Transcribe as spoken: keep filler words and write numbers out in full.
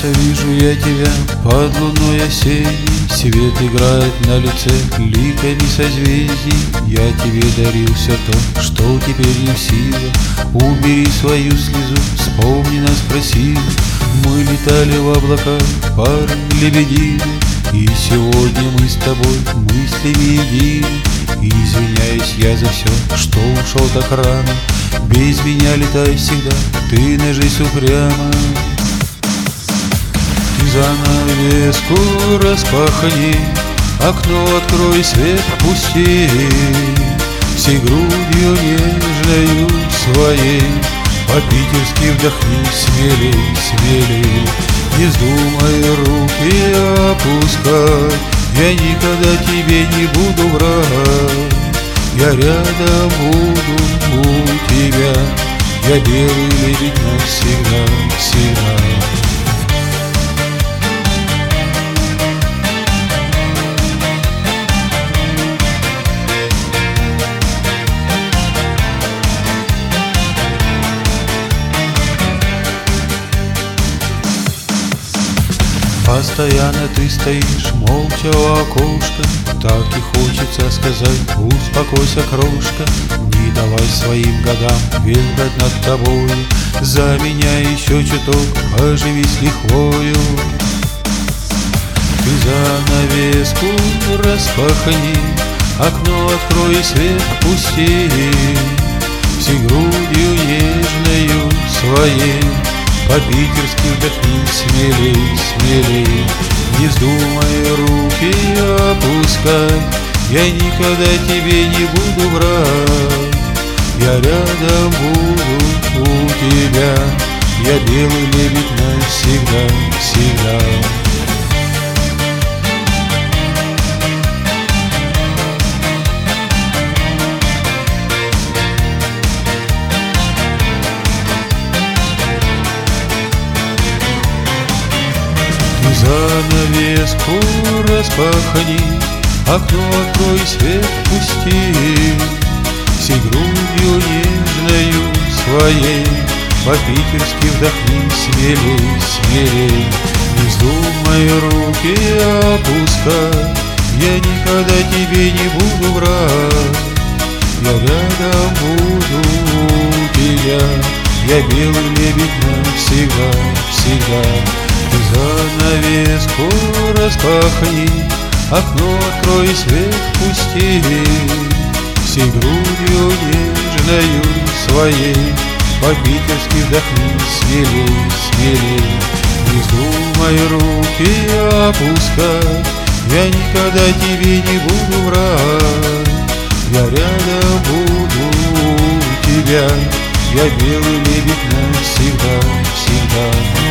Часто вижу я тебя под луной осенней, свет играет на лице ликами созвездий. Я тебе дарил все то, что теперь не в силах. Убери свою слезу, вспомни нас красиво. Мы летали в облаках, пары лебедины, и сегодня мы с тобой мыслями едины. Извиняюсь я за все, что ушел так рано. Без меня летай всегда, ты на жизнь упряма. Занавеску распахни, окно открой, свет впусти. Всей грудью нежною своей по-питерски вдохни смелей, смелей. Не вздумай руки опускать, я никогда тебе не буду врать. Я рядом буду у тебя, я белый лебедь навсегда, всегда. Постоянно ты стоишь молча у окошка, так и хочется сказать: успокойся, крошка. Не давай своим годам веровать над тобою, за меня еще чуток оживись лихвою. Ты занавеску распахни, окно открой, свет впусти. Всей грудью нежною своей по-питерски вдохни смелей, смелей. Не вздумай руки опускать, я никогда тебе не буду врать. Я рядом буду у тебя, я белый лебедь навсегда, всегда. Занавеску распахни, окно открой, свет впусти. Всей грудью нежною своей по-питерски вдохни смелей, смелей. Не вздумай руки опускать, я никогда тебе не буду врать. Я рядом буду у тебя, я белый лебедь навсегда, всегда. Занавеску распахни, окно открой, свет впусти. Всей грудью нежною своей по-питерски вдохни смелей, смелей. Не вздумай руки опускать, я никогда тебе не буду врать. Я рядом буду у тебя, я белый лебедь навсегда, всегда.